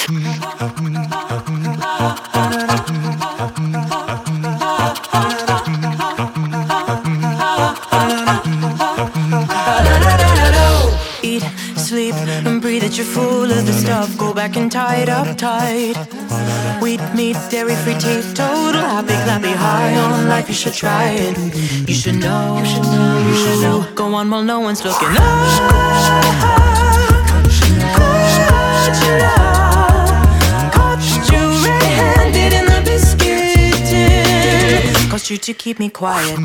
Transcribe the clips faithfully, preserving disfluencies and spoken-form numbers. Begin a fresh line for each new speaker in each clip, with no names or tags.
Eat, sleep, and breathe it. You're full of the stuff. Go back and tie it up tight. Wheat, meat, dairy-free, teetotal, happy, clappy, high on life. You should try it. You should know. You should know. You should know. Go on while no one's looking. Up. Caught you red-handed in the biscuit tin. Caused you to keep me quiet.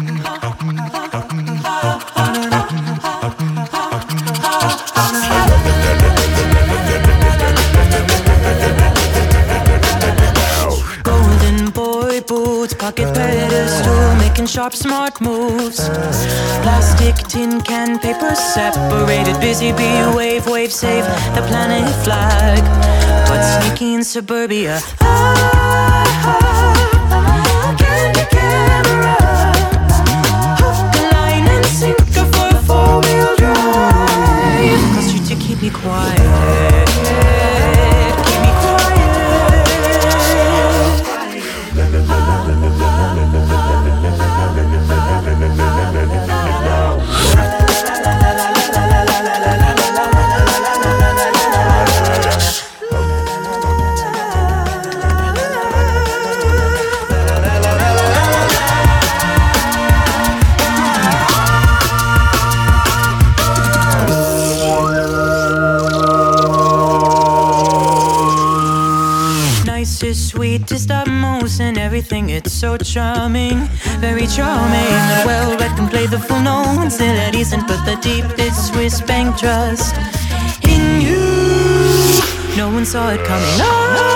Golden boy boots, pocket pedestal, making sharp, smart moves. Plastic, tin can, paper separated. Busy bee, wave, wave, save the planet flag. But sneaky in suburbia. Ah, ah, candy camera. Hook, line, and sinker for a four-wheel drive. Cause you to keep me quiet. Keep me quiet. Nicest, sweetest, utmost, and everything. It's so charming, very charming. And well read can play the fool, no one's still at ease. And put the deepest Swiss bank trust in you. No one saw it coming. Oh.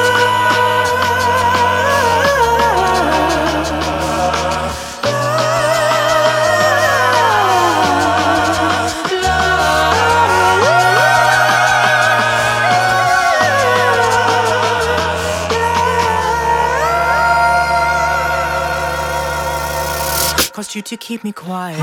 Caused you to keep me quiet.